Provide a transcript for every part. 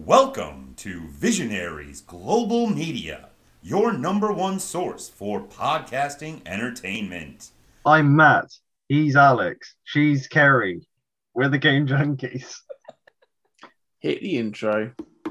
Welcome to Visionaries Global Media, your number one source for podcasting entertainment. I'm Matt. He's Alex. She's Kerry. We're the Game Junkies. Hit the intro.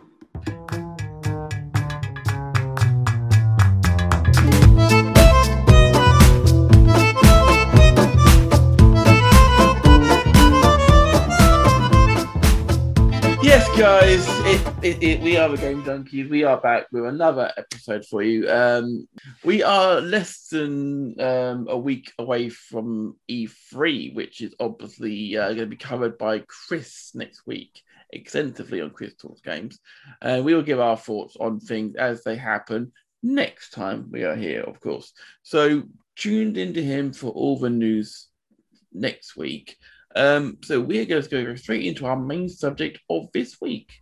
Yes, guys, we are the Game Junkies. We are back with another episode for you. We are less than a week away from E3, which is obviously going to be covered by Chris next week, extensively on Chris Talks Games. We will give our thoughts on things as they happen next time we are here, of course. So tuned into him for all the news next week. So we're going to go straight into our main subject of this week,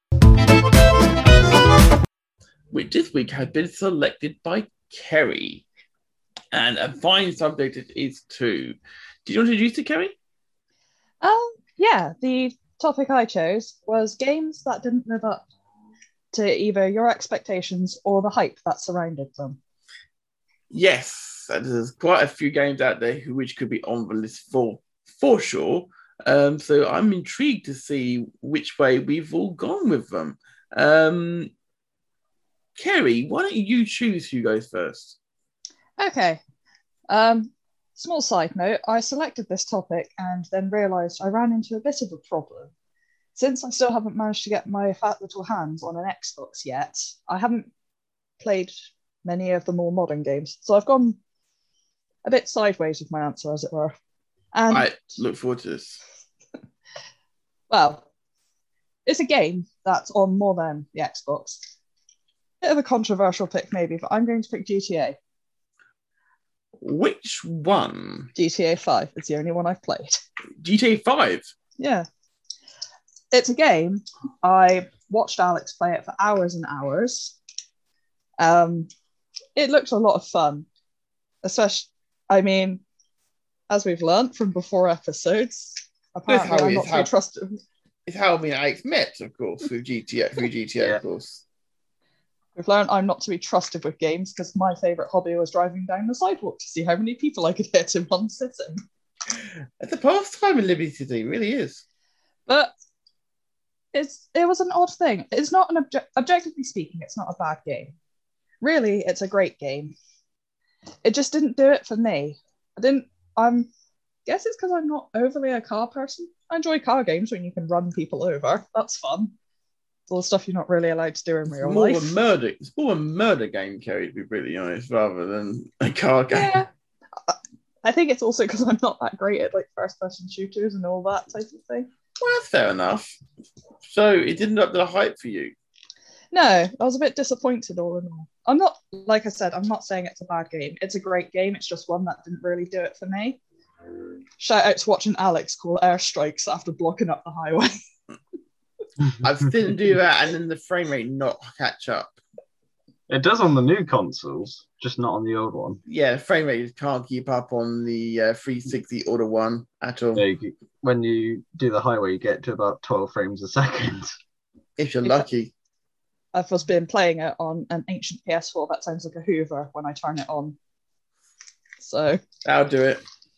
which this week has been selected by Kerry. And a fine subject it is too. Did you introduce it, Kerry? Yeah, the topic I chose was games that didn't live up to either your expectations or the hype that surrounded them. Yes, there's quite a few games out there which could be on the list for sure. So I'm intrigued to see which way we've all gone with them. Kerry, why don't you choose who goes first? Okay. Small side note, I selected this topic and then realised I ran into a bit of a problem. Since I still haven't managed to get my fat little hands on an Xbox yet, I haven't played many of the more modern games. So I've gone a bit sideways with my answer, as it were. And, I look forward to this. Well, it's a game that's on more than the Xbox. Bit of a controversial pick, maybe, but I'm going to pick GTA. Which one? GTA 5. It's the only one I've played. GTA 5? Yeah. It's a game. I watched Alex play it for hours and hours. It looks a lot of fun. Especially, as we've learned from before episodes, apparently I'm not to be trusted. It's how me and Alex met, of course, with GTA, Yeah. of course. We've learned I'm not to be trusted with games because my favourite hobby was driving down the sidewalk to see how many people I could hit in one sitting. It's a pastime in Liberty City, it really is. But it was an odd thing. It's not an objectively speaking, it's not a bad game. Really, it's a great game. It just didn't do it for me. I guess it's because I'm not overly a car person. I enjoy car games when you can run people over. That's fun. It's all the stuff you're not really allowed to do in real life. It's more a murder game, Kerry, to be really honest, rather than a car game. Yeah. I think it's also because I'm not that great at first-person shooters and all that type of thing. Well, that's fair enough. So it didn't up the hype for you? No, I was a bit disappointed all in all. I'm not, like I said, I'm not saying it's a bad game. It's a great game. It's just one that didn't really do it for me. Shout out to watching Alex call airstrikes after blocking up the highway. I didn't do that, and then the frame rate not catch up. It does on the new consoles, just not on the old one. Yeah, the frame rate can't keep up on the 360 or the one at all. When you do the highway, you get to about 12 frames a second. If you're lucky. I've just been playing it on an ancient PS4 that sounds like a Hoover when I turn it on. So That'll do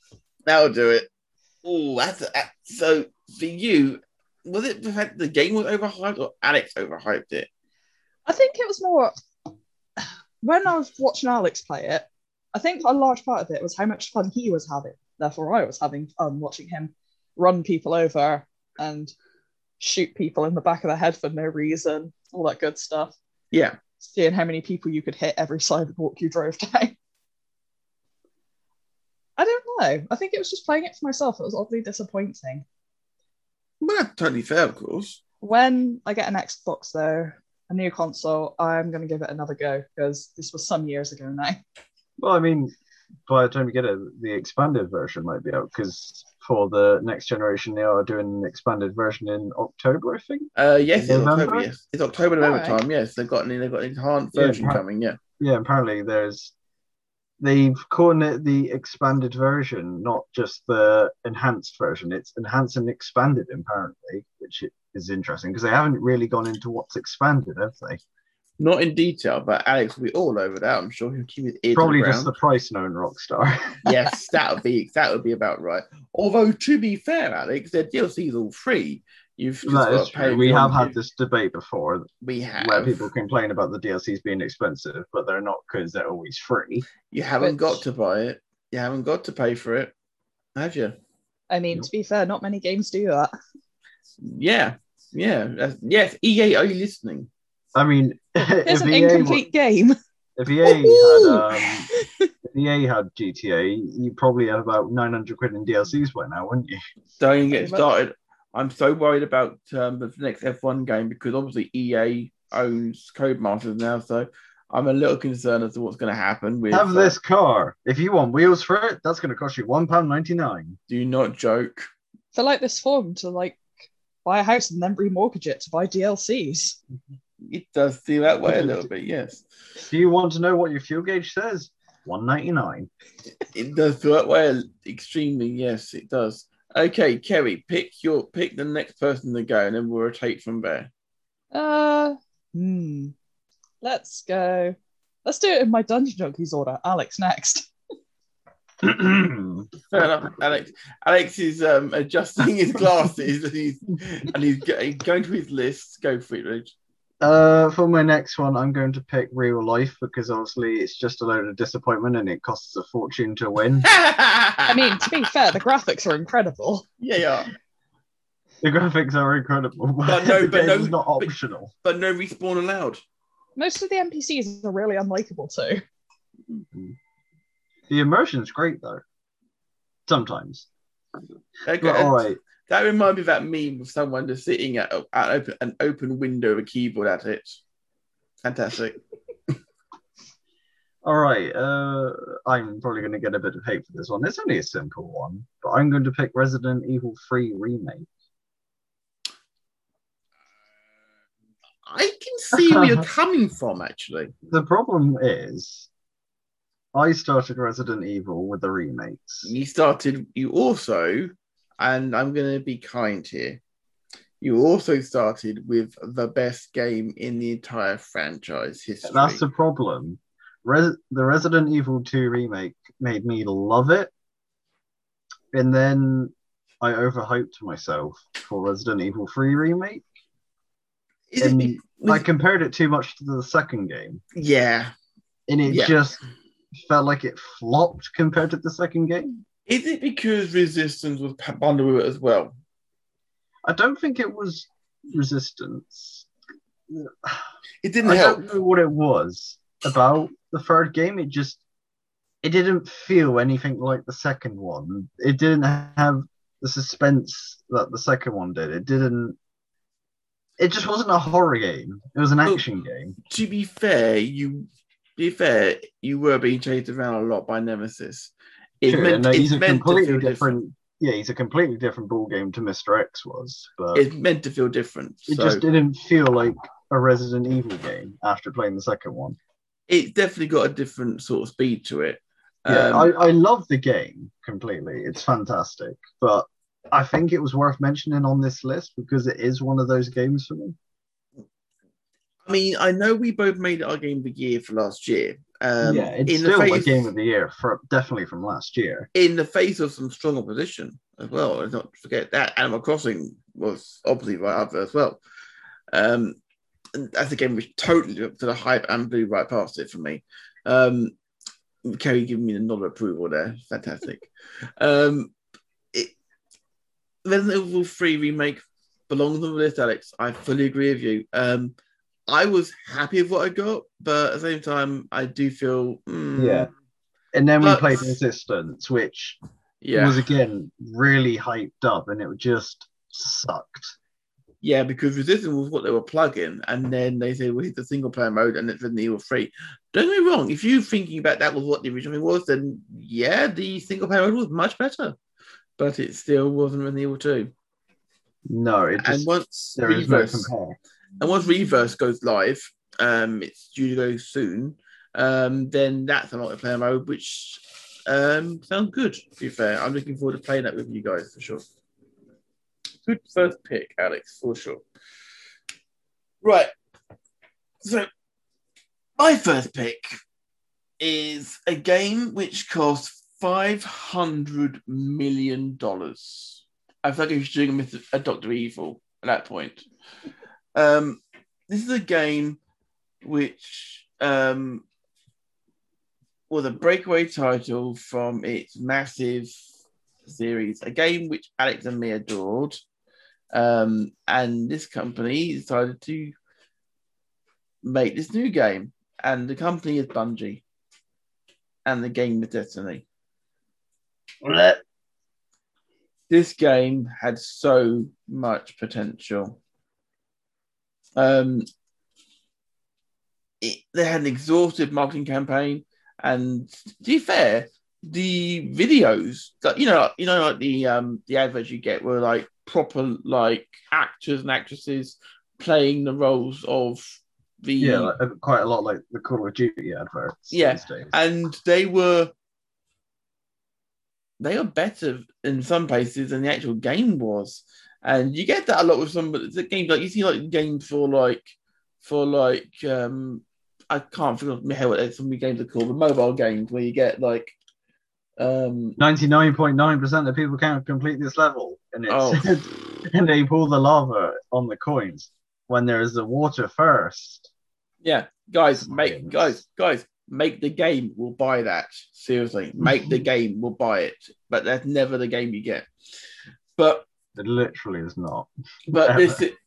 it. Oh, so for you, was it the fact the game was overhyped or Alex overhyped it? I think it was more when I was watching Alex play it. I think a large part of it was how much fun he was having. Therefore, I was having fun watching him run people over and shoot people in the back of the head for no reason, all that good stuff. Yeah. Seeing how many people you could hit every sidewalk you drove down. I don't know. I think it was just playing it for myself. It was oddly disappointing. Well, that's totally fair, of course. When I get an Xbox, though, a new console, I'm going to give it another go because this was some years ago now. Well, by the time you get it, the expanded version might be out because for the next generation, they are doing an expanded version in October, I think. Yes, it's October. Yes, it's October, November time. Yes, they've got an enhanced version coming. Yeah. Yeah, apparently there's they've called it the expanded version, not just the enhanced version. It's enhanced and expanded, apparently, which is interesting because they haven't really gone into what's expanded, have they? Not in detail, but Alex will be all over that. I'm sure he'll keep his ear Probably to the just the ground. price known Rockstar. Yes, that would be about right. Although to be fair, Alex, their DLC's all free. You've just That got is to pay. true. If We you have want had to. this debate before We where have. people complain about the DLCs being expensive, but they're not because they're always free. You haven't Which- got to buy it. You haven't got to pay for it, have you? I mean, to be fair, not many games do that. Yeah. Yes, EA, are you listening? I mean, It's an EA incomplete game. If EA had GTA, you probably have about 900 quid in DLCs by now, wouldn't you? Don't get Pretty much. started. I'm so worried about the next F1 game because obviously EA owns Codemasters now, so I'm a little concerned as to what's going to happen with. Have this car. If you want wheels for it, that's going to cost you £1.99. Do not joke. For like this form to like buy a house and then remortgage it to buy DLCs. It does feel that way a little bit, yes. Do you want to know what your fuel gauge says? £1.99. It does feel that way extremely, yes, it does. Okay, Kerry, pick the next person to go, and then we'll rotate from there. Let's go. Let's do it in my Dungeon Junkies order. Alex next. Fair enough, Alex. Alex is adjusting his glasses and he's going to his list. Go for it, Rich. For my next one, I'm going to pick Real Life because obviously it's just a load of disappointment and it costs a fortune to win. I mean, to be fair, the graphics are incredible. Yeah. The graphics are incredible, But the game is not optional. But no respawn allowed. Most of the NPCs are really unlikable too. The immersion's great though. Sometimes. Okay, But, all right. That reminds me of that meme of someone just sitting at an open window with a keyboard at it. Fantastic. All right. I'm probably going to get a bit of hate for this one. It's only a simple one, but I'm going to pick Resident Evil 3 Remake. I can see where you're coming from, actually. The problem is, I started Resident Evil with the remakes. You also, and I'm going to be kind here, you also started with the best game in the entire franchise history. That's the problem. The Resident Evil 2 remake made me love it, and then I overhyped myself for Resident Evil 3 remake. I compared it too much to the second game. Yeah. And it just felt like it flopped compared to the second game. Is it because Resistance was bundled with it as well? I don't think it was Resistance. It didn't help. I don't know what it was about the third game. It didn't feel anything like the second one. It didn't have the suspense that the second one did. It just wasn't a horror game. It was an action game. To be fair, you were being chased around a lot by Nemesis. He's a completely different. Yeah, he's a completely different ball game to Mr. X was. But it's meant to feel different. It just didn't feel like a Resident Evil game after playing the second one. It's definitely got a different sort of speed to it. Yeah, I love the game completely. It's fantastic, but I think it was worth mentioning on this list because it is one of those games for me. I mean, I know we both made it our game of the year for last year. It's still my game of the year, definitely from last year. In the face of some strong opposition as well. Let's not forget that Animal Crossing was obviously right up there as well. And that's a game which totally lived up to the hype and blew right past it for me. Kerry giving me the nod of approval there. Fantastic. Resident Evil 3 Remake belongs on the list, Alex. I fully agree with you. I was happy with what I got, but at the same time, I do feel... Yeah. And then we played Resistance, which was, again, really hyped up, and it just sucked. Yeah, because Resistance was what they were plugging, and then they said, well, here's the single-player mode, and it's Resident Evil 3. Don't get me wrong, if you're thinking about that was what the original thing was, then yeah, the single-player mode was much better. But it still wasn't Resident Evil 2. No, it just... And once there is no compare. And once Reverse goes live, it's due to go soon. then that's a multiplayer mode, which sounds good, to be fair. I'm looking forward to playing that with you guys for sure. Good first pick, Alex, for sure. Right. So, my first pick is a game which cost $500 million. I feel like if you're doing a Dr. Evil at that point. This is a game which was a breakaway title from its massive series, a game which Alex and me adored. And this company decided to make this new game. And the company is Bungie. And the game is Destiny. This game had so much potential. They had an exhaustive marketing campaign, and to be fair, the videos that like the adverts you get were like proper like actors and actresses playing the roles of the like, quite a lot like the Call of Duty adverts. Yeah, these days. And they were better in some places than the actual game was. And you get that a lot with some games. Like you see, like games for I can't figure out my head what some of the games are called, the mobile games where you get like 99.9% of people can't complete this level, and and they pull the lava on the coins when there is the water first. Yeah, guys, make the game. We'll buy that. Seriously, make the game. We'll buy it. But that's never the game you get. But it literally is not. But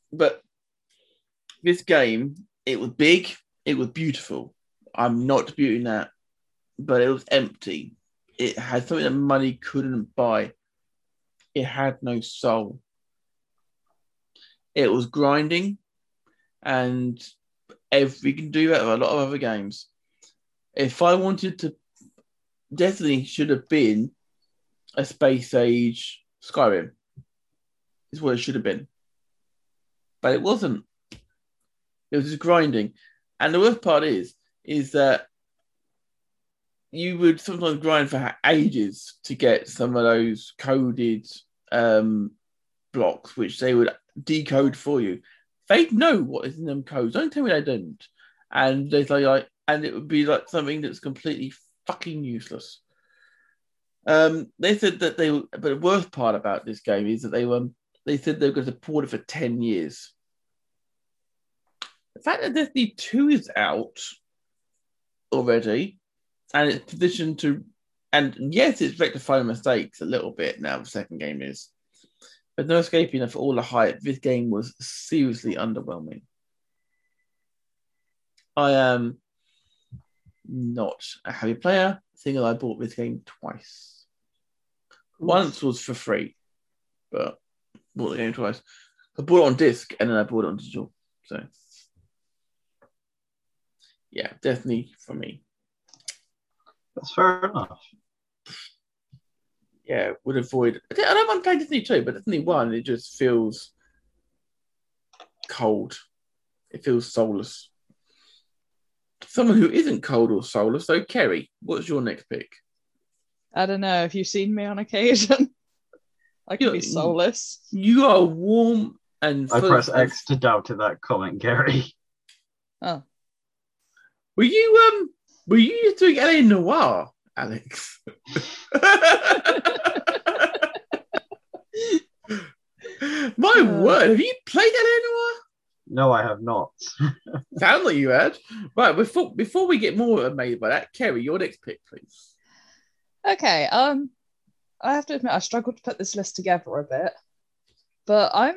this game, it was big. It was beautiful. I'm not disputing that, but it was empty. It had something that money couldn't buy. It had no soul. It was grinding, and we can do that with a lot of other games. If I wanted to, Destiny should have been a space age Skyrim. Is what it should have been. But it wasn't. It was just grinding. And the worst part is that you would sometimes grind for ages to get some of those coded blocks, which they would decode for you. They'd know what is in them codes. Don't tell me they didn't. And they say and it would be like something that's completely fucking useless. They said that but the worst part about this game is that they said they were going to support it for 10 years. The fact that Destiny 2 is out already, and it's positioned to, and yes, it's rectifying mistakes a little bit now, the second game is, but no escaping for all the hype. This game was seriously underwhelming. I am not a heavy player, seeing that I bought this game twice. Once was for free, but bought the game twice. I bought it on disc and then I bought it on digital. So, yeah, Destiny for me. That's fair enough. Yeah, would avoid. I don't mind playing Destiny 2, but Destiny 1, it just feels cold. It feels soulless. Someone who isn't cold or soulless, so Kerry, what's your next pick? I don't know. Have you seen me on occasion? I can be soulless. You are warm and I press X to doubt that comment, Gary. Oh. Were you doing LA Noire, Alex? My word, have you played LA Noire? No, I have not. Sounds like you had. Right, before we get more amazed by that, Kerry, your next pick, please. Okay, I have to admit I struggled to put this list together a bit, but I'm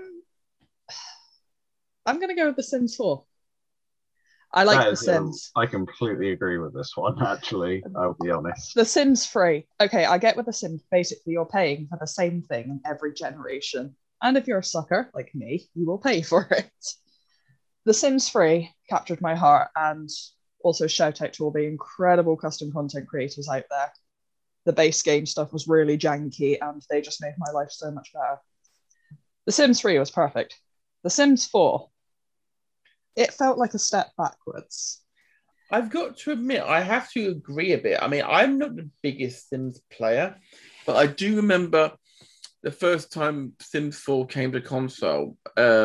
gonna go with The Sims 4. I like The Sims. I completely agree with this one, actually. I'll be honest. The Sims 3. Okay, I get with The Sims, basically you're paying for the same thing in every generation. And if you're a sucker, like me, you will pay for it. The Sims 3 captured my heart, and also shout out to all the incredible custom content creators out there. The base game stuff was really janky, and they just made my life so much better. The Sims 3 was perfect. The Sims 4, it felt like a step backwards. I've got to admit, I have to agree a bit. I mean, I'm not the biggest Sims player, but I do remember the first time Sims 4 came to console.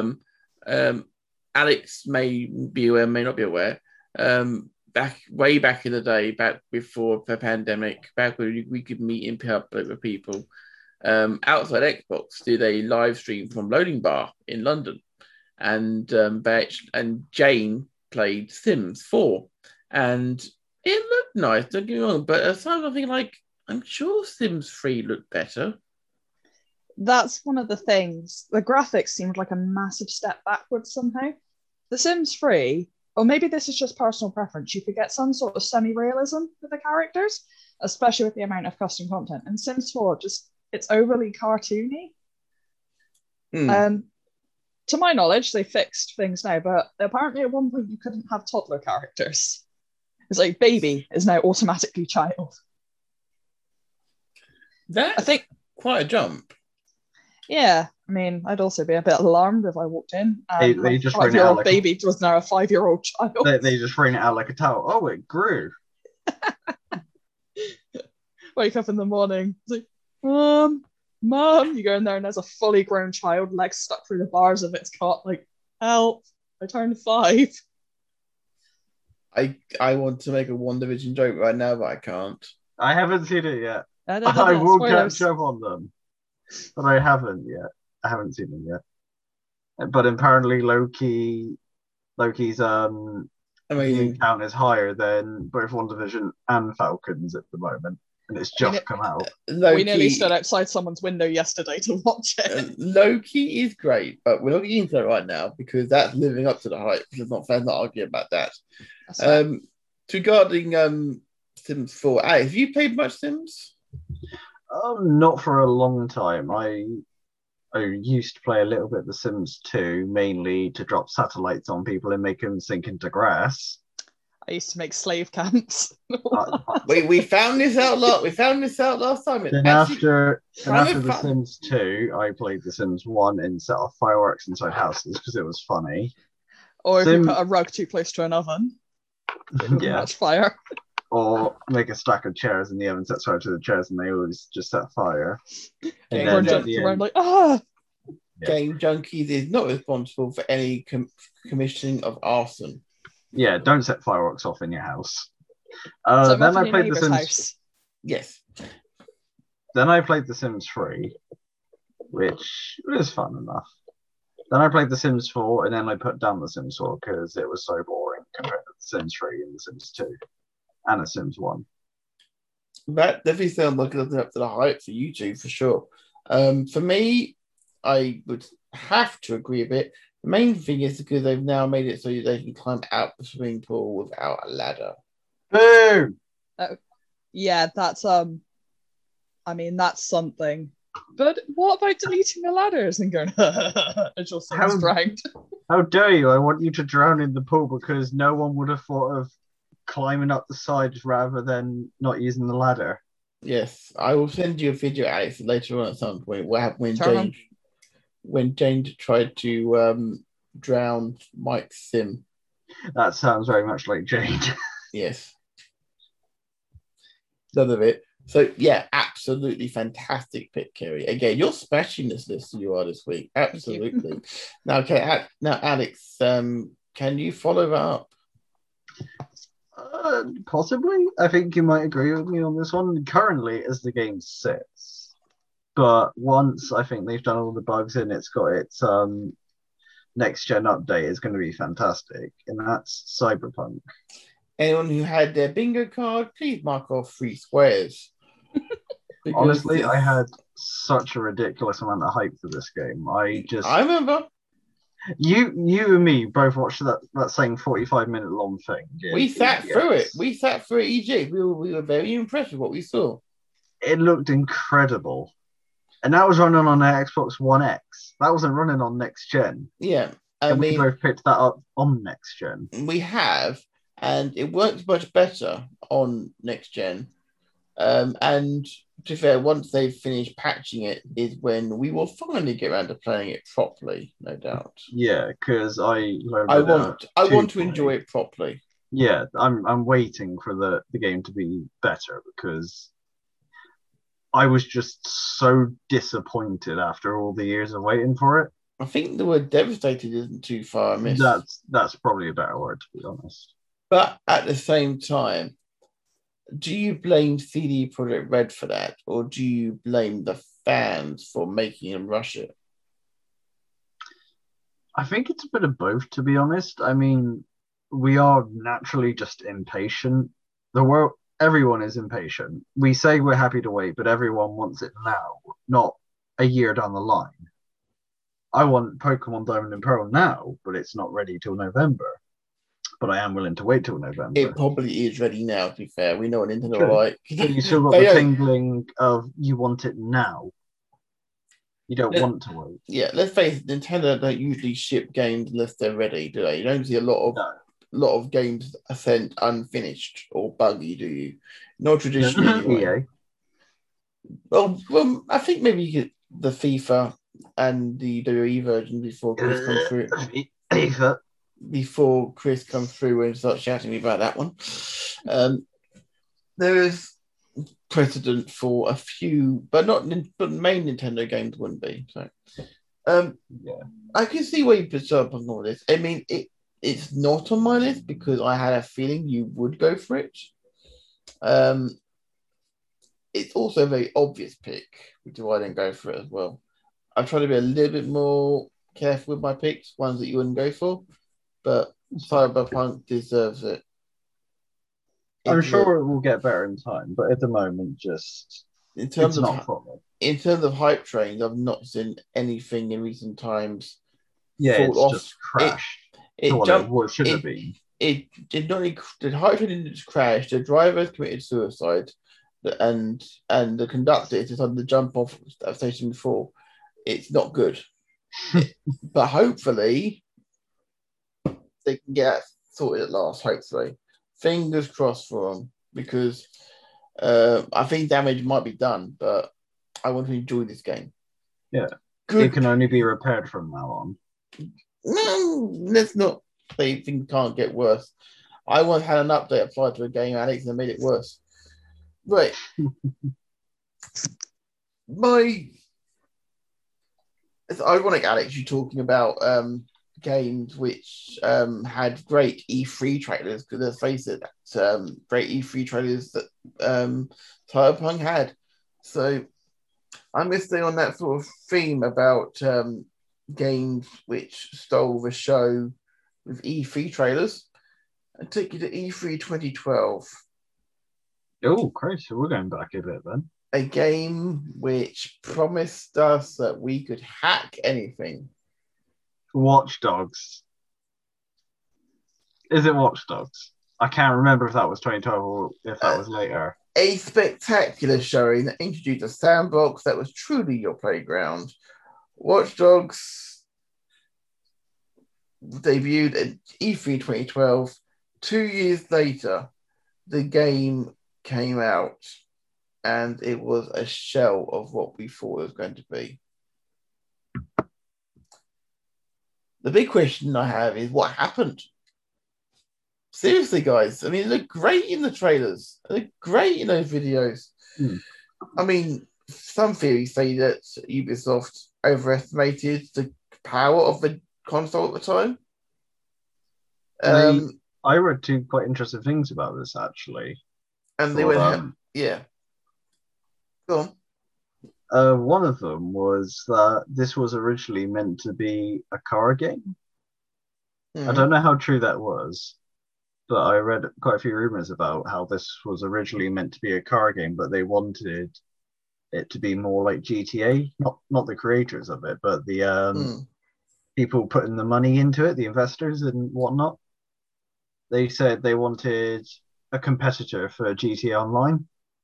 Alex may be aware, may not be aware. Way back in the day, back before the pandemic, back when we could meet in public with people, outside Xbox did a live stream from Loading Bar in London, and Jane played Sims 4, and it looked nice. Don't get me wrong, but at times I'm thinking like, I'm sure Sims 3 looked better. That's one of the things. The graphics seemed like a massive step backwards somehow. The Sims 3, or maybe this is just personal preference, you could get some sort of semi-realism with the characters, especially with the amount of custom content. And Sims 4, it's overly cartoony. To my knowledge, they fixed things now, but apparently at one point you couldn't have toddler characters. It's like baby is now automatically child. That's, I think, quite a jump. Yeah, I mean, I'd also be a bit alarmed if I walked in and they just 5-year-old like baby was now a 5-year-old child. They just ring it out like a towel. Oh, it grew. Wake up in the morning, it's like, Mom, you go in there and there's a fully grown child, legs stuck through the bars of its cot, like, help, I turned 5. I want to make a WandaVision joke right now, but I can't. I haven't seen it yet. I will catch up on them, but I haven't yet. I haven't seen them yet. But apparently Loki's amazing count is higher than both WandaVision and Falcons at the moment. And it's just come out. We nearly stood outside someone's window yesterday to watch it. Loki is great, but we're not getting into that right now because that's living up to the hype. Let's not argue about that. Regarding Sims 4, have you played much Sims? Not for a long time. I used to play a little bit of The Sims 2, mainly to drop satellites on people and make them sink into grass. I used to make slave camps. we found this out last time. Then after The Sims 2, I played The Sims 1 and set off fireworks inside houses because it was funny. Or if you put a rug too close to an oven, it would catch fire. Or make a stack of chairs in the oven, set fire to the chairs, and they always just set fire. And then around like, ah! Game Junkies is not responsible for any commissioning of arson. Yeah, don't set fireworks off in your house. Then I played The Sims. House. Yes. Then I played The Sims 3, which was fun enough. Then I played The Sims 4, and then I put down The Sims 4 because it was so boring compared to The Sims 3 and The Sims 2 and The Sims 1. That definitely sounds like it's up to the hype for you two, for sure. For me, I would have to agree a bit. The main thing is because they've now made it so they can climb out the swimming pool without a ladder. Boom! Yeah, that's that's something. But what about deleting the ladders and going as your son's drowned? How dare you? I want you to drown in the pool because no one would have thought of climbing up the sides rather than not using the ladder. Yes, I will send you a video, Alex, later on at some point. What happened when Jane tried to drown Mike Sim? That sounds very much like Jane. Yes. None of it. So, yeah, absolutely fantastic pick, Kerry. Again, you're smashing this list you are this week. Absolutely. Now, Alex, can you follow that up? Possibly. I think you might agree with me on this one. Currently, as the game sits, but once I think they've done all the bugs and it's got its next gen update, is going to be fantastic, and that's Cyberpunk. Anyone who had their bingo card, please mark off 3 squares. Honestly, I had such a ridiculous amount of hype for this game. I remember. You and me both watched that same 45-minute long thing. We sat through it. We sat through it, EJ. We were very impressed with what we saw. It looked incredible. And that was running on the Xbox One X. That wasn't running on next gen. Yeah. We both picked that up on next gen. We have, and it works much better on next gen. And to be fair, once they've finished patching it is when we will finally get around to playing it properly, no doubt. Yeah, because I want to enjoy it properly. Yeah, I'm waiting for the game to be better because I was just so disappointed after all the years of waiting for it. I think the word devastated isn't too far amiss. That's probably a better word, to be honest. But at the same time, do you blame CD Projekt Red for that, or do you blame the fans for making them rush it? I think it's a bit of both, to be honest. I mean, we are naturally just impatient. The world, everyone is impatient. We say we're happy to wait, but everyone wants it now, not a year down the line. I want Pokemon Diamond and Pearl now, but it's not ready till November. But I am willing to wait till November. It probably is ready now, to be fair. We know what Nintendo True. are like. But you still got the tingling of you want it now. You don't want to wait. Yeah, let's face it, Nintendo don't usually ship games unless they're ready, do they? You don't see a lot of games are sent unfinished or buggy, do you? Not traditionally. Anyway. Well, I think maybe you get the FIFA and the WWE version before Chris comes through. FIFA. Before Chris comes through and starts shouting me about that one. There is precedent for a few, but main Nintendo games wouldn't be. So, I can see where you put up on all this. I mean, it's not on my list because I had a feeling you would go for it. It's also a very obvious pick, which is why I didn't go for it as well. I try to be a little bit more careful with my picks, ones that you wouldn't go for, but Cyberpunk deserves it. I'm sure it will get better in time, but at the moment, just in terms of hype trains, I've not seen anything in recent times. Yeah, it's just crashed. It should have been. It did not. The hype train didn't just crash. The drivers committed suicide, and the conductor decided to jump off station 4. It's not good, but hopefully they can get sorted at last. Hopefully. Fingers crossed for them because I think damage might be done, but I want to enjoy this game. Yeah, it can only be repaired from now on. No, let's not say things can't get worse. I once had an update applied to a game, Alex, and made it worse. Right. It's ironic, Alex, you talking about games which had great E3 trailers, because let's face it, great E3 trailers that Cyberpunk had. So I'm going to stay on that sort of theme about games which stole the show with E3 trailers and take you to E3 2012. Oh, crazy. We're going back a bit then. A game which promised us that we could hack anything. Watch Dogs. Is it Watch Dogs? I can't remember if that was 2012 or if that was later. A spectacular showing that introduced a sandbox that was truly your playground. Watch Dogs debuted at E3 2012. 2 years later, the game came out, and it was a shell of what we thought it was going to be. The big question I have is what happened? Seriously, guys. I mean, it looked great in the trailers. It looked great in those videos. I mean, some theories say that Ubisoft overestimated the power of the console at the time. I read 2 quite interesting things about this, actually. And they went, yeah. Go on. One of them was that this was originally meant to be a car game. I don't know how true that was, but I read quite a few rumors about how this was originally meant to be a car game, but they wanted it to be more like GTA, not the creators of it, but the people putting the money into it, the investors and whatnot. They said they wanted a competitor for GTA Online.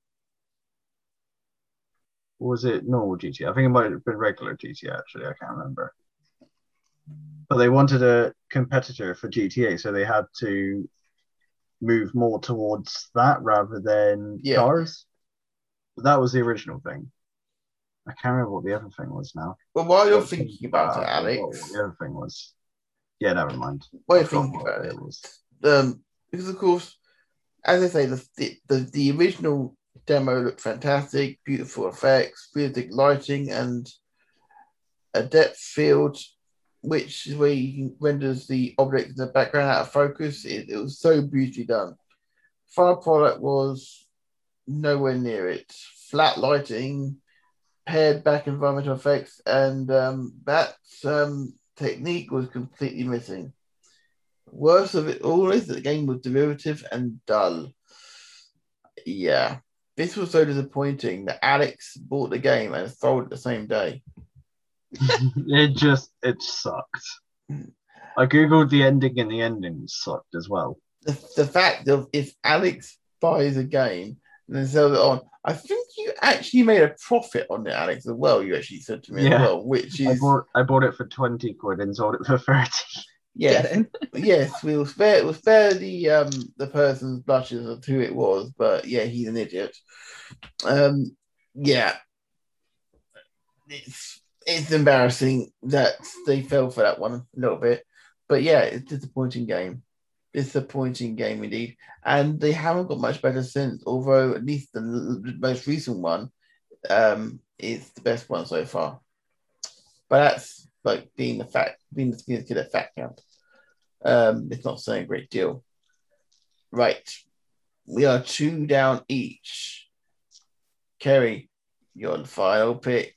Or was it normal GTA? I think it might have been regular GTA, actually. I can't remember. But they wanted a competitor for GTA, so they had to move more towards that rather than cars. But that was the original thing. I can't remember what the other thing was now. Well, while you're thinking about it, Alex. What the other thing was. Yeah, never mind. While you're thinking about it, Because of course, as I say, the original demo looked fantastic, beautiful effects, realistic lighting, and a depth field, which is where you renders the object in the background out of focus. It was so beautifully done. Final product was nowhere near it. Flat lighting, pared back environmental effects, and that technique was completely missing. Worst of it all is that the game was derivative and dull. Yeah, this was so disappointing that Alex bought the game and sold it the same day. It sucked. I googled the ending and the ending sucked as well. The fact of if Alex buys a game and then sells it on, I think you actually made a profit on it, Alex, as well. You actually said to me as well, which is I bought it for 20 quid and sold it for 30. Yes, we'll spare the person's blushes of who it was, but yeah, he's an idiot. Yeah, it's embarrassing that they fell for that one a little bit, but yeah, it's a disappointing game. Disappointing game indeed, and they haven't got much better since. Although at least the most recent one is the best one so far. But that's like being the kid at Fat Camp. It's not saying a great deal. Right. We are 2 down each. Kerry, you're the final pick.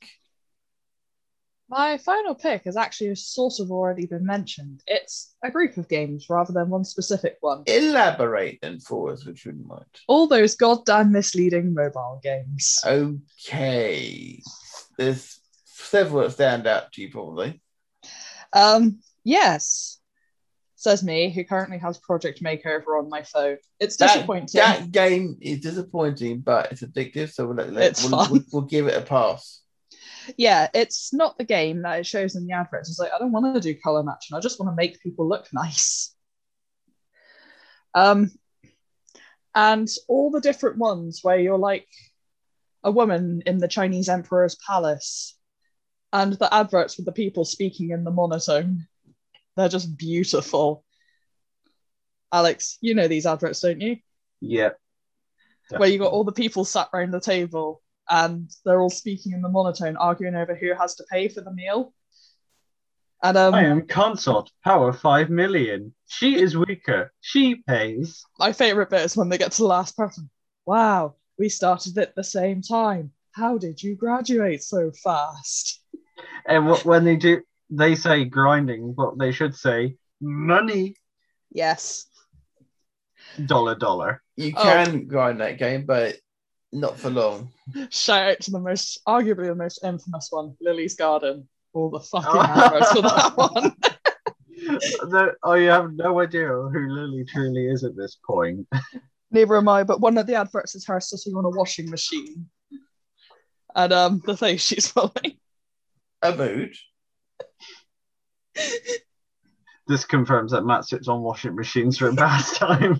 My final pick has actually sort of already been mentioned. It's a group of games rather than one specific one. Elaborate then for us, if you wouldn't mind. All those goddamn misleading mobile games. Okay. There's several that stand out to you, probably. Yes. Says me, who currently has Project Makeover on my phone. It's disappointing. That game is disappointing, but it's addictive, so we'll give it a pass. Yeah, it's not the game that it shows in the adverts. It's like, I don't want to do color matching. I just want to make people look nice. And all the different ones where you're like a woman in the Chinese emperor's palace, and the adverts with the people speaking in the monotone. They're just beautiful. Alex, you know these adverts, don't you? Yeah. Where you got all the people sat around the table and they're all speaking in the monotone, arguing over who has to pay for the meal. And I am consort, power 5 million. She is weaker. She pays. My favourite bit is when they get to the last person. Wow, we started at the same time. How did you graduate so fast? And when they do, they say grinding, but they should say money. Yes. $. You can grind that game, but not for long. Shout out to arguably the most infamous one, Lily's Garden. All the fucking adverts for that one. I have no idea who Lily truly is at this point. Neither am I, but one of the adverts is her sitting on a washing machine. And the face she's pulling. A mood. This confirms that Matt sits on washing machines for a pastime.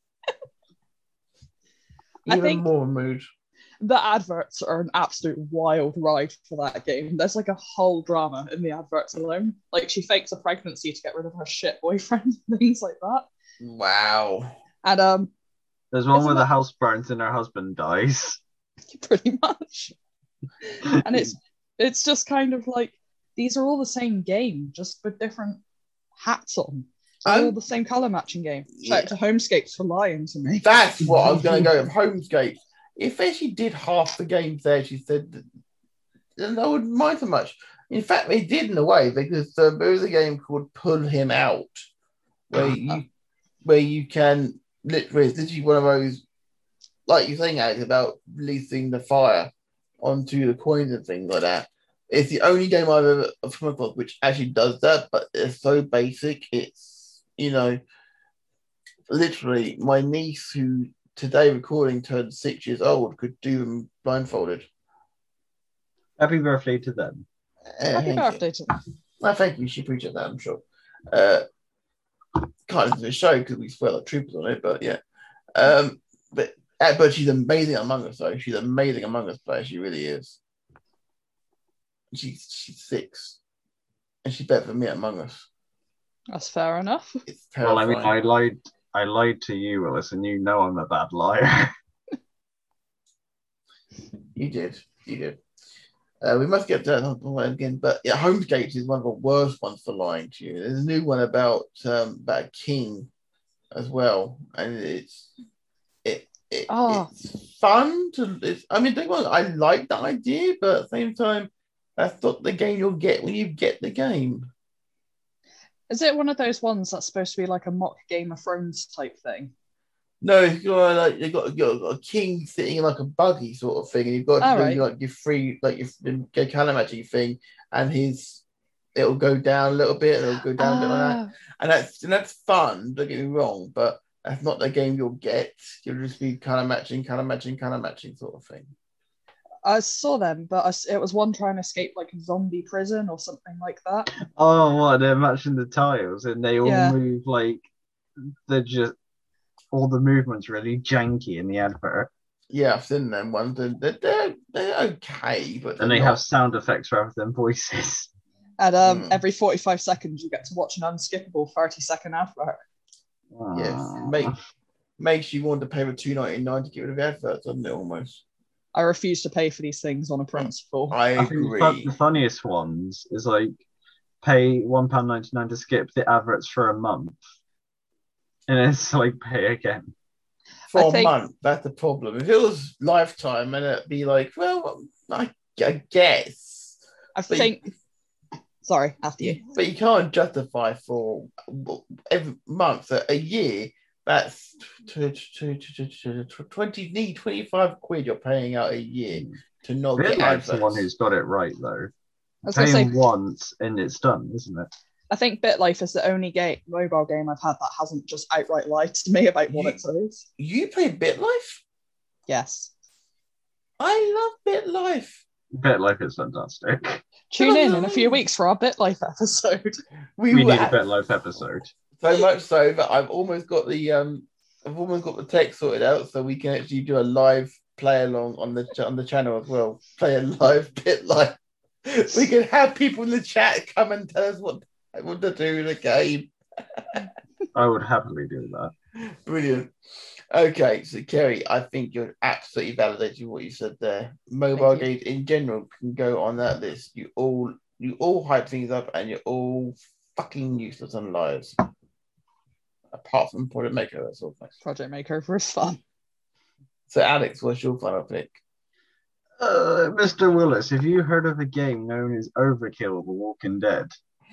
Even more mood. The adverts are an absolute wild ride for that game. There's like a whole drama in the adverts alone. Like she fakes a pregnancy to get rid of her shit boyfriend, things like that. Wow. And there's one where the house burns and her husband dies. Pretty much. And it's just kind of like these are all the same game, just with different hats on. All the same colour matching game. Shout out to Homescapes for lying to me. That's what I was going to go with. Homescapes. If she did half the games there, she said, then I wouldn't mind so much. In fact, they did in a way, because there was a game called Pull Him Out, where you can literally, it's literally one of those, like you're saying, Alex, about releasing the fire onto the coins and things like that. It's the only game I've ever come across which actually does that, but it's so basic. It's, literally my niece who today recording turned 6 years old could do them blindfolded. Happy birthday to them. Happy birthday to them. Well, thank you. She appreciated that, I'm sure. Can't listen to the show because we spoil the troopers on it, but yeah. But she's amazing Among Us, though. She's amazing Among Us player. She really is. She's 6, and she's better than me at Among Us. That's fair enough. It's terrifying. Well, I I lied to you, Willis, and you know I'm a bad liar. You did. We must get to that again, but yeah, Homescapes is one of the worst ones for lying to you. There's a new one about a king as well, and it's fun to. I mean, don't get me wrong, I like the idea, but at the same time, that's not the game you'll get when you get the game. Is it one of those ones that's supposed to be like a mock Game of Thrones type thing? No, you've got a king sitting in like a buggy sort of thing, and you've got to do like your free, like your kind of magic thing, and it'll go down a little bit, and it'll go down a bit like that, and that's fun. Don't get me wrong, but that's not the game you'll get. You'll just be kind of matching sort of thing. I saw them, but it was one trying to escape like a zombie prison or something like that. Oh, what? They're matching the tiles, and they all move like they're just. All the movements really janky in the advert. Yeah, I've seen them ones. They're okay, but and they have sound effects rather than voices. And every 45 seconds, you get to watch an unskippable 30-second advert. Yes, makes you want to pay the $2.99 to get rid of the adverts, doesn't it? Almost. I refuse to pay for these things on a principle. I agree. Think the funniest ones is like pay £1.99 to skip the adverts for a month. And it's like pay again. For a month, that's the problem. If it was lifetime, and it'd be like, well, I guess. Sorry, after you. But you can't justify for every month, a year, that's 25 quid you're paying out a year to not get adverts. The one who's got it right, though. Pay them once and it's done, isn't it? I think BitLife is the only mobile game I've had that hasn't just outright lied to me about what it says. You play BitLife? Yes. I love BitLife. BitLife is fantastic. Tune in a few weeks for our BitLife episode. We need a BitLife episode. So much so that I've almost got the tech sorted out, so we can actually do a live play along on the channel as well. Play a live BitLife. We can have people in the chat come and tell us what to do in the game. I would happily do that. Brilliant. Okay, so Kerry, I think you're absolutely validating what you said there. Mobile games in general can go on that list. You all hype things up, and you're all fucking useless and liars. Apart from Project Maker, that's all. Thanks. Project Maker was fun. So, Alex, what's your final pick? Mr. Willis, have you heard of a game known as Overkill: The Walking Dead?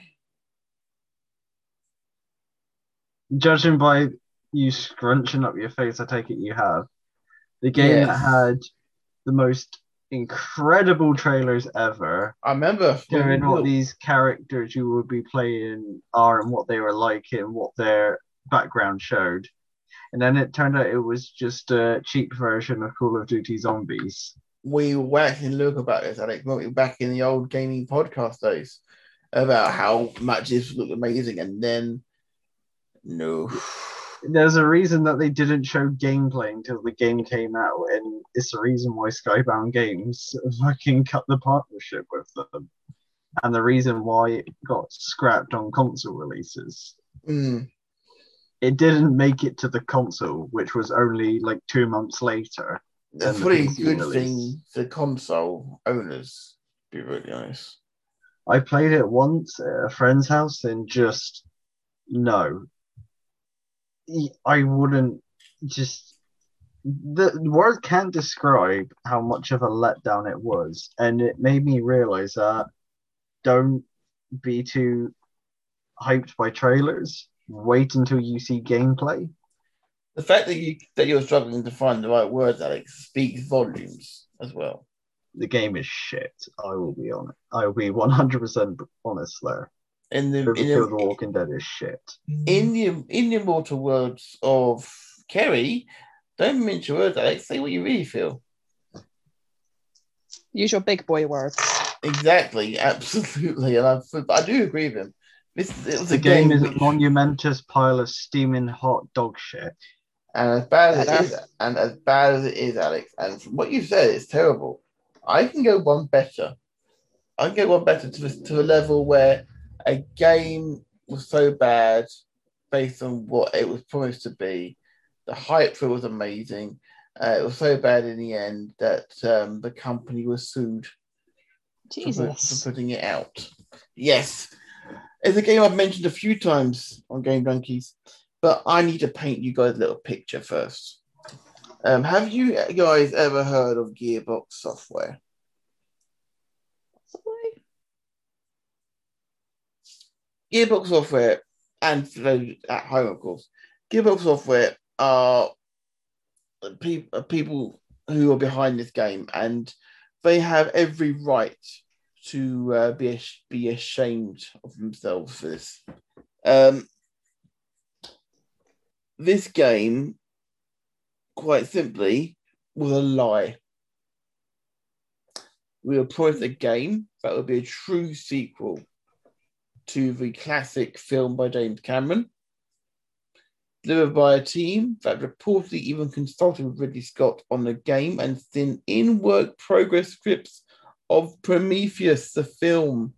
Judging by you scrunching up your face, I take it you have. The game that had the most incredible trailers ever. I remember doing what these characters you would be playing are and what they were like and what their background showed. And then it turned out it was just a cheap version of Call of Duty Zombies. We were actually look about this, Alex, weren't we, back in the old gaming podcast days, about how much this looked amazing, and then no. There's a reason that they didn't show gameplay until the game came out, and it's the reason why Skybound Games fucking cut the partnership with them, and the reason why it got scrapped on console releases. It didn't make it to the console, which was only like 2 months later. That's a pretty good thing for console owners, to be really honest. I played it once at a friend's house, and just no. I wouldn't just. The word can't describe how much of a letdown it was, and it made me realize that don't be too hyped by trailers. Wait until you see gameplay. The fact that you're struggling to find the right words, Alex, speaks volumes as well. The game is shit. I will be honest. I will be 100% honest there. The Walking Dead is shit. In the immortal words of Kerry, don't mince your words, Alex. Say what you really feel. Use your big boy words. Exactly, absolutely, and I do agree with him. The game is a monumentous pile of steaming hot dog shit. And as bad as it is, Alex, and from what you said, it's terrible. I can go one better. I can go one better to the level where a game was so bad based on what it was promised to be. The hype for it was amazing. It was so bad in the end that the company was sued for putting it out. Yes. It's a game I've mentioned a few times on Game Junkies, but I need to paint you guys a little picture first. Have you guys ever heard of Gearbox Software? Gearbox Software, and for those at home, of course, Gearbox Software are people who are behind this game, and they have every right to be ashamed of themselves for this. This game, quite simply, was a lie. We were promised a game that would be a true sequel to the classic film by James Cameron, delivered by a team that reportedly even consulted with Ridley Scott on the game and seen in-work progress scripts of Prometheus, the film.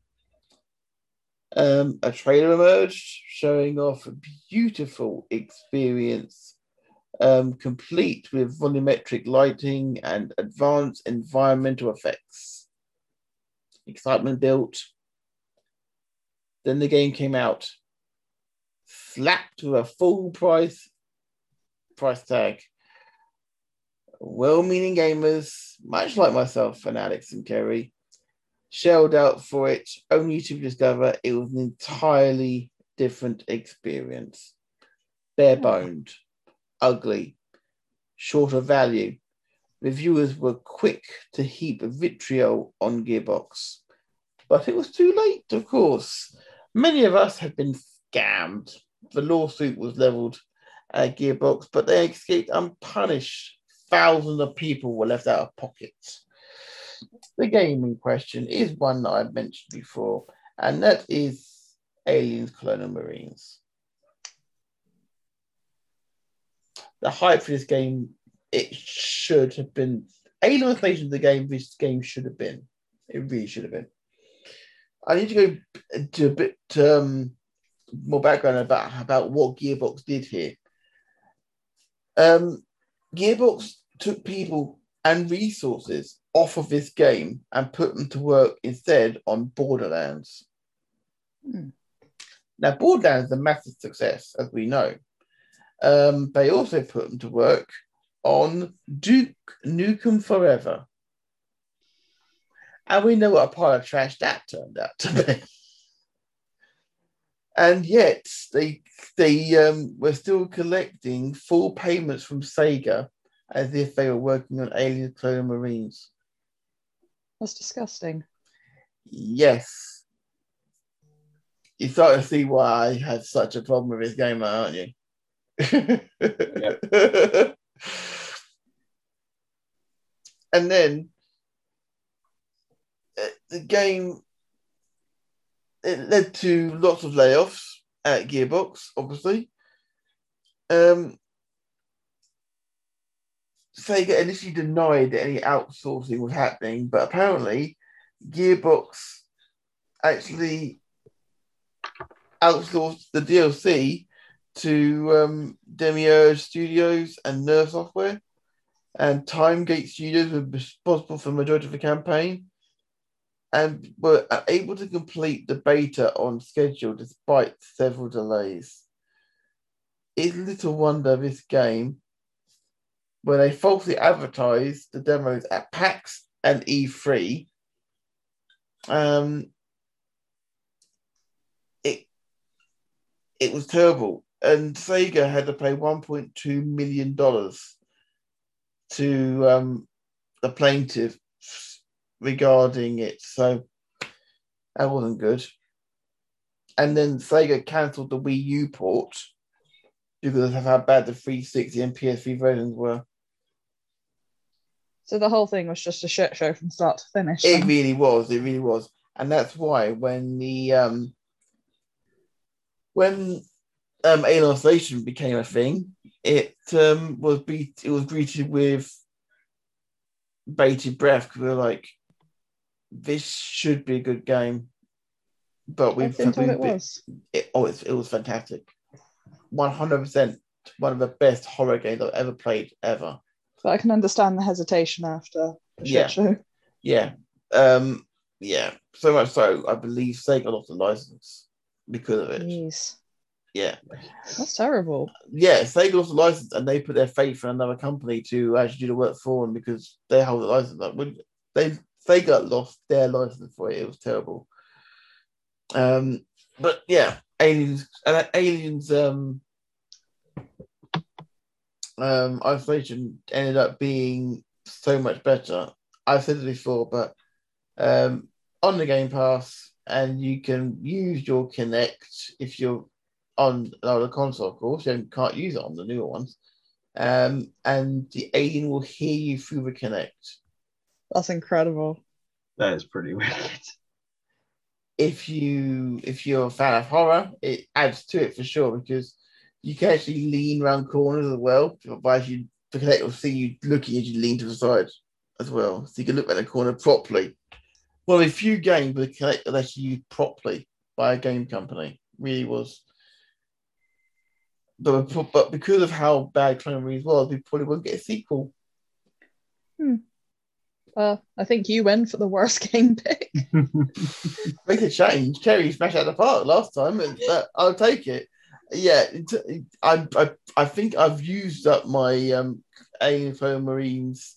A trailer emerged showing off a beautiful experience, complete with volumetric lighting and advanced environmental effects. Excitement built. Then the game came out, slapped with a full price tag. Well-meaning gamers, much like myself and Alex and Kerry, shelled out for it, only to discover it was an entirely different experience. Bare-boned, ugly, short of value. Reviewers were quick to heap vitriol on Gearbox. But it was too late, of course. Many of us had been scammed. The lawsuit was levelled at Gearbox, but they escaped unpunished. Thousands of people were left out of pockets. The game in question is one that I've mentioned before, and that is Aliens Colonial Marines. The hype for this game, it should have been. Alien Isolation, the game this game should have been. It really should have been. I need to go to a bit more background about what Gearbox did here. Gearbox took people and resources off of this game and put them to work instead on Borderlands. Now, Borderlands is a massive success, as we know. They also put them to work on Duke Nukem Forever. And we know what a pile of trash that turned out to be. And yet, they were still collecting full payments from Sega as if they were working on Alien Colonial Marines. That's disgusting. Yes. You start to see why I had such a problem with this game, aren't you? Yep. And then the game, it led to lots of layoffs at Gearbox, obviously. Sega initially denied that any outsourcing was happening, but apparently Gearbox actually outsourced the DLC to Demiurge Studios and Nerve Software, and Timegate Studios were responsible for the majority of the campaign and were able to complete the beta on schedule despite several delays. It's little wonder this game, where they falsely advertised the demos at PAX and E3, it was terrible. And Sega had to pay $1.2 million to the plaintiff regarding it. So that wasn't good. And then Sega cancelled the Wii U port because of how bad the 360 and PS3 versions were. So the whole thing was just a shit show from start to finish. It really was. It really was. And that's why when the Alien Isolation became a thing, it was greeted with bated breath, because we were like, this should be a good game. But I've been told it was. It was fantastic. 100% one of the best horror games I've ever played ever. But I can understand the hesitation after the Yeah. shit show. Yeah. Yeah. So much so, I believe Sega lost the license because of it. Jeez. Yeah. That's terrible. Yeah, Sega lost the license and they put their faith in another company to actually do the work for them because they hold the license up. When Sega lost their license for it, it was terrible. But yeah, Aliens Isolation ended up being so much better. I've said it before, but on the Game Pass, and you can use your Kinect if you're on the console, of course. You can't use it on the newer ones. And the alien will hear you through the Kinect. That's incredible. That is pretty weird. If you're a fan of horror, it adds to it for sure because you can actually lean around corners as well. Otherwise, the Kinect will see you looking as you lean to the side as well, so you can look at the corner properly. One of the few games with the Kinect that actually used properly by a game company. Really was. But because of how bad Clone Wars was, we probably won't get a sequel. I think you win for the worst game pick. Make a change. Kerry smashed out the park last time, and I'll take it. Yeah, I think I've used up my Alien Marines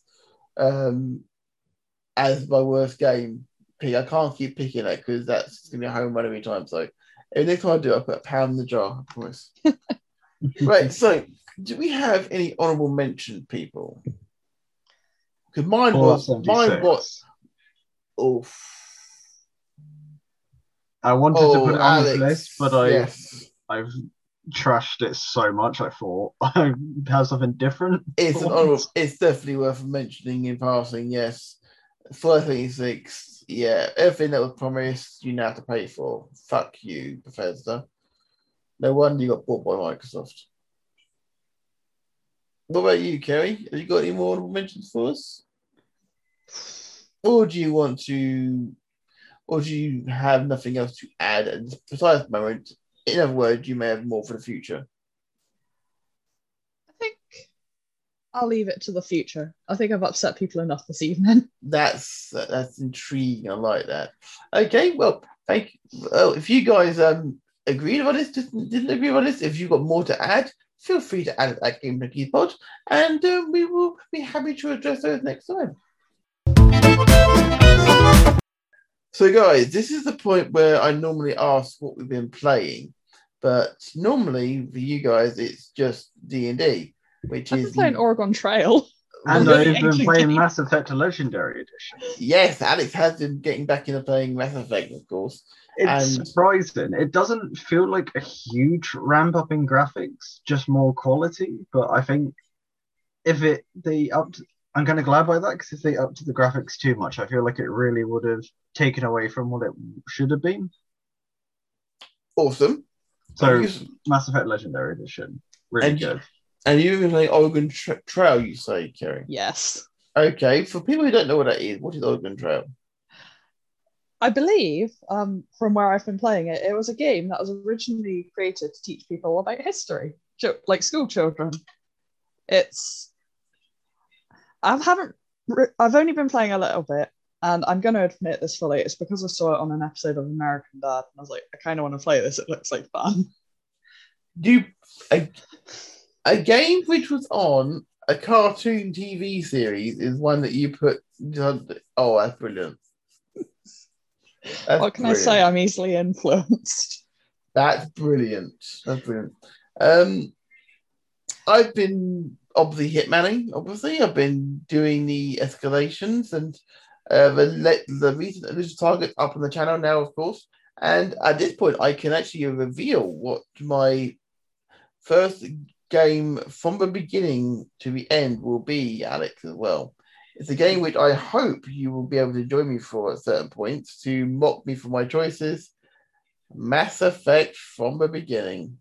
as my worst game pick. I can't keep picking that because that's going to be a home run every time. So next time I do, I'll put a pound in the jar, I promise. Right, so do we have any honourable mention, people? Because mine was. Oh, I wanted to put it on Alex, this list, but I've trashed it so much. I thought I have something different. It's an honourable. It's definitely worth mentioning in passing. Yes, Flight 36. Yeah, everything that was promised, you now have to pay for. Fuck you, Bethesda. No wonder you got bought by Microsoft. What about you, Kerry? Have you got any more honourable mentions for us? Or do you have nothing else to add besides the moment? In other words, you may have more for the future. I think I'll leave it to the future. I think I've upset people enough this evening. That's intriguing. I like that. Okay, well, thank you. Well, if you guys agreed about this, didn't agree about this, if you've got more to add, feel free to add it at Game Rookies Pod, and we will be happy to address those next time. So, guys, this is the point where I normally ask what we've been playing, but normally for you guys, it's just D&D, which I've is been playing Oregon Trail. And I've been playing Mass Effect Legendary Edition. Yes, Alex has been getting back into playing Mass Effect, of course. It's surprising. It doesn't feel like a huge ramp up in graphics, just more quality. But I think I'm kind of glad by that, because if they upped the graphics too much, I feel like it really would have taken away from what it should have been. Awesome. So Mass Effect Legendary Edition, really good. And you've been playing Oregon Trail, you say, Kerry? Yes. Okay, for people who don't know what that is, what is Oregon Trail? I believe, from where I've been playing it, it was a game that was originally created to teach people about history, like school children. I've only been playing a little bit, and I'm going to admit this fully. It's because I saw it on an episode of American Dad, and I was like, I kind of want to play this. It looks like fun. A game which was on a cartoon TV series is one that you put. Oh, that's brilliant. What can I say? I'm easily influenced. That's brilliant. I've been obviously hitmanning. Obviously, I've been doing the escalations and the recent initial target up on the channel now, of course. And at this point, I can actually reveal what my first game from the beginning to the end will be, Alex, as well. It's a game which I hope you will be able to join me for at certain points to mock me for my choices. Mass Effect from the beginning.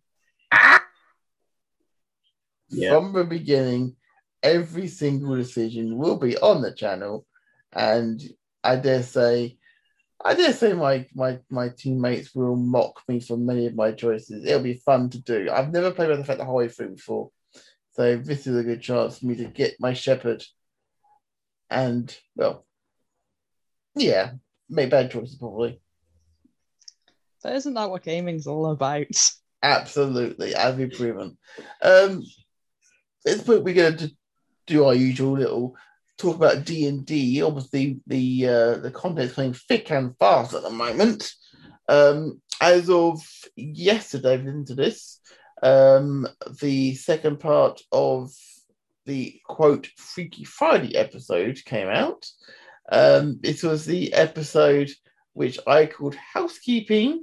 Yeah. From the beginning, every single decision will be on the channel. And I dare say, I dare say my teammates will mock me for many of my choices. It'll be fun to do. I've never played Mass Effect the whole way through before, so this is a good chance for me to get my Shepard. And well, yeah, make bad choices probably. But isn't that what gaming's all about? Absolutely, as we've proven. At this point, we're going to do our usual little talk about D&D. Obviously, the content is coming thick and fast at the moment. As of yesterday, into this, the second part of the quote Freaky Friday episode came out. It was the episode which I called Housekeeping.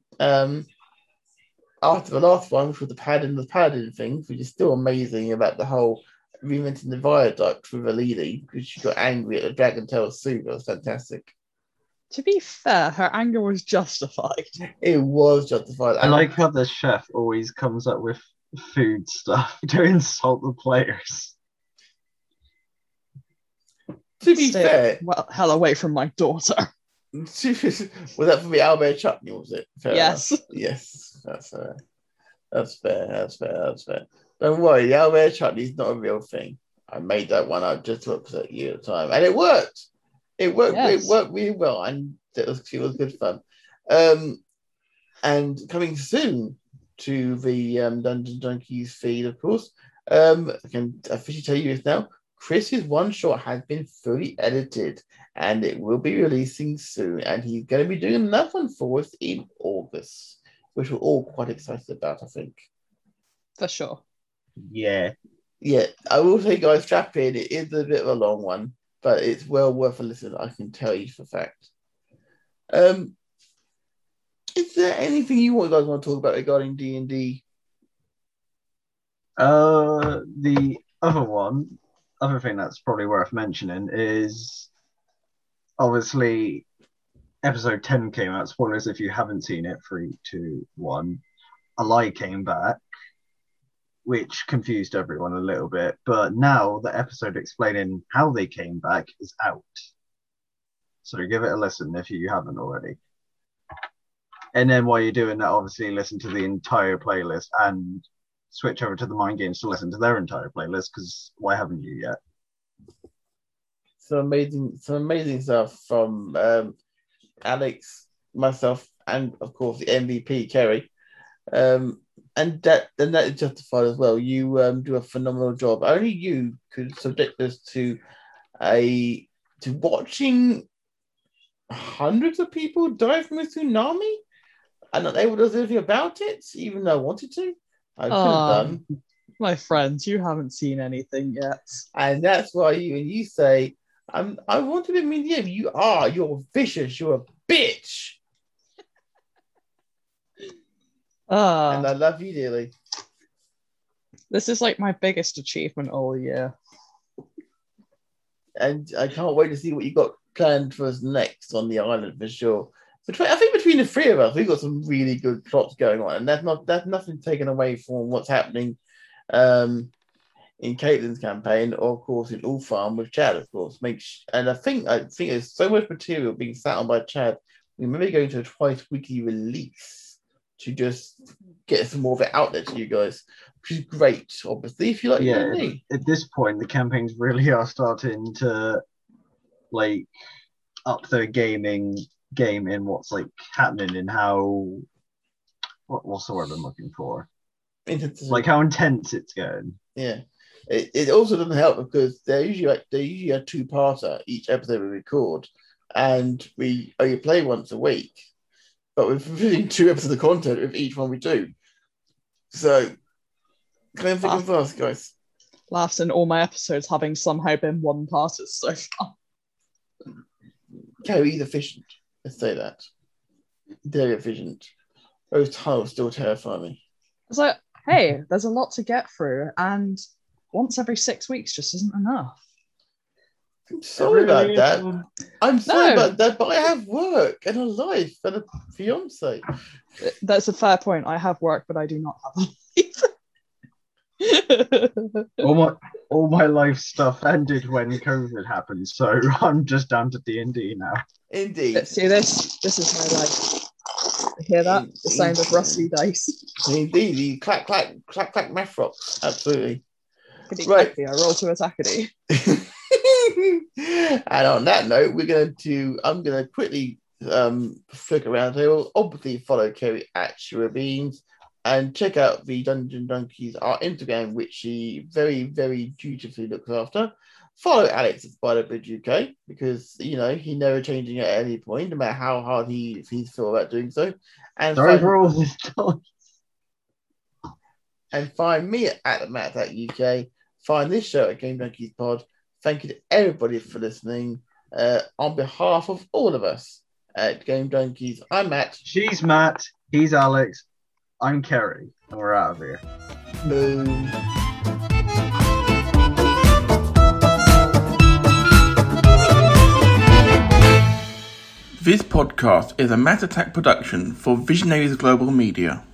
After the last one, which was the padding thing, which is still amazing about the whole reinventing the viaduct with Alili, because she got angry at the Dragon Tail suit. That was fantastic. To be fair, her anger was justified. It was justified. I like how the chef always comes up with food stuff to insult the players. To be fair, well, hell away from my daughter. Was that for the Albert chutney? Was it? Fair yes. Enough. Yes, that's fair. That's fair. Don't worry, the Albert chutney is not a real thing. I made that one up just to upset you at the time, and it worked. It worked. Yes. It worked really well, and it was good fun. And coming soon to the Dungeon Junkies feed, of course. I can officially tell you this now. Chris's one shot has been fully edited, and it will be releasing soon. And he's going to be doing another one for us in August, which we're all quite excited about, I think. For sure. Yeah. Yeah, I will say, guys, strap in. It is a bit of a long one, but it's well worth a listen, I can tell you for a fact. Is there anything you guys want to talk about regarding D&D? The other thing that's probably worth mentioning is obviously episode 10 came out. Spoilers if you haven't seen it. 3, 2, 1. Alai came back, which confused everyone a little bit. But now the episode explaining how they came back is out. So give it a listen if you haven't already. And then while you're doing that, obviously listen to the entire playlist and switch over to the Mind Games to listen to their entire playlist, because why haven't you yet? Some amazing stuff from Alex, myself, and of course the MVP, Kerry. And that is justified as well. You do a phenomenal job. Only you could subject us to watching hundreds of people die from a tsunami and not able to do anything about it, even though I wanted to. I could have done. My friends, you haven't seen anything yet. And that's why you say, I want to be mean. Yeah, you're vicious, you're a bitch. And I love you dearly. This is like my biggest achievement all year. And I can't wait to see what you got planned for us next on the island for sure. I think between the three of us, we've got some really good plots going on, and that's nothing taken away from what's happening in Caitlin's campaign, or of course in All Farm with Chad, of course. And I think there's so much material being sat on by Chad. We may be going to a twice weekly release to just get some more of it out there to you guys, which is great. Obviously, if you like, at this point, the campaigns really are starting to up their game in what's happening and how what's the word I'm looking for? How intense it's going. Yeah. It also doesn't help because they usually a two-parter each episode we record, and we only play once a week, but we're filling 2 episodes of content with each one we do. So come and think fast, guys. Laughs in all my episodes having somehow been one-parters so far. Kerry's efficient. Let's say that. Very efficient. Those tunnels still terrify me. It's like, hey, there's a lot to get through, and once every 6 weeks just isn't enough. I'm sorry about that. I'm sorry about that, but I have work and a life and a fiance. That's a fair point. I have work, but I do not have a life. all my life stuff ended when COVID happened, so I'm just down to D&D now. Indeed. Let's do this. This is my life. You hear that? The sound of rusty dice. Indeed, the clack, clack, clack, clack math rocks. Absolutely. Exactly. I roll to attackity. And on that note, I'm going to quickly flick around the table. Obviously, follow Kerry at Shirabeans and check out the Dungeon Donkeys, our Instagram, which she very, very dutifully looks after. Follow Alex at Spiderbridge UK because, he never changing at any point, no matter how hard he's thought about doing so. And Sorry for all this time. And find me at Matt at UK. Find this show at Game Donkeys Pod. Thank you to everybody for listening. On behalf of all of us at Game Donkeys, I'm Matt. She's Matt. He's Alex. I'm Kerry. And we're out of here. Boom. This podcast is a Matt Attack production for Visionaries Global Media.